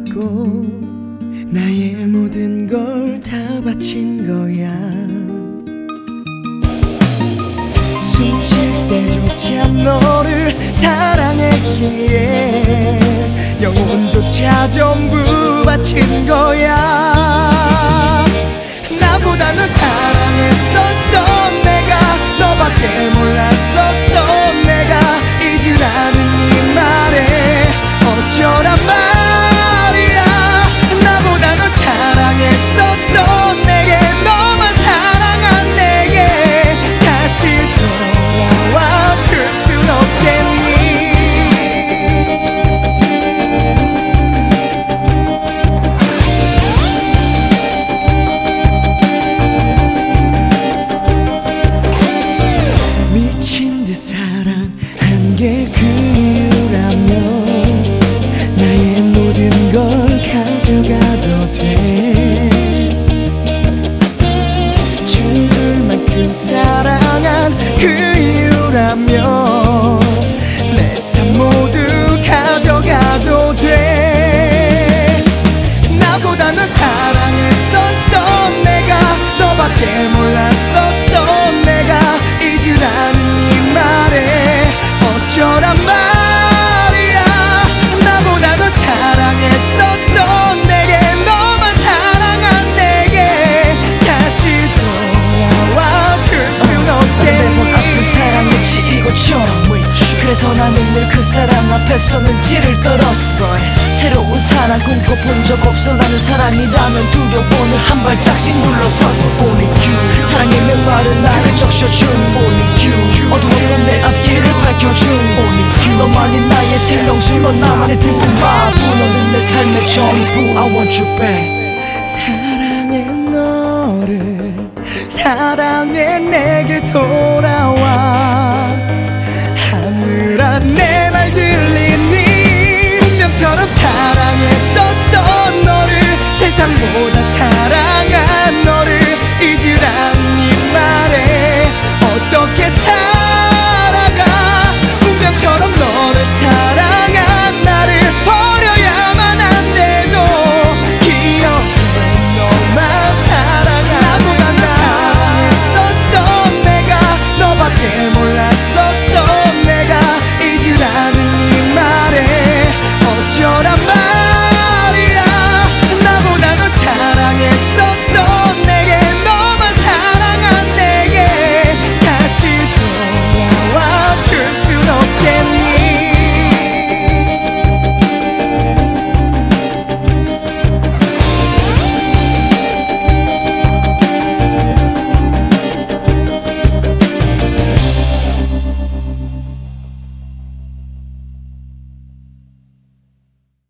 믿고 나의 모든 걸 다 바친 거야. 숨 쉴 때조차 너를 사랑했기에 영혼조차 전부 바친 거야. 나보다 널 사랑했었던 내가, 너밖에 몰랐었던 내가 잊으라는 네 말에 어쩌란 말이야. 나보다 널 사랑했었던 내게, 너만 사랑한 내게 다시 돌아와 줄 순 없겠니. 미친 듯 사랑한 게 그 이유라면 나의 모든 걸 가져가도 돼. 죽을 만큼 사랑한 그 이유라면 내 삶 모두 가져가도 돼. 나보다 널 사랑했었던 내가, 너밖에 몰랐었던 내가 잊으라는 네 말에 어쩌란 말이야. 나보다 널 사랑했었던 내게, 너만 사랑한 내게 다시 돌아와 줄 순 없겠니. 아픈 사랑에 치이고처럼 그래서 나는 늘 그 사람 앞에서는 찌를 떨었어. 새로운 사랑 꿈꿔본 적 없어. 나는 사랑이라면 두려워는 한 발짝씩 물러섰어. Only you. 사랑의 맹말은 나를 적셔준 Only you. 어두웠던 내 앞길을 밝혀준 Only you. 너만이 나의 생명수, 넌 나만의 든든마부. 너는 내 삶의 전부 I want you back. 사랑해 너를, 사랑해 내게 돌아와. 하늘아 내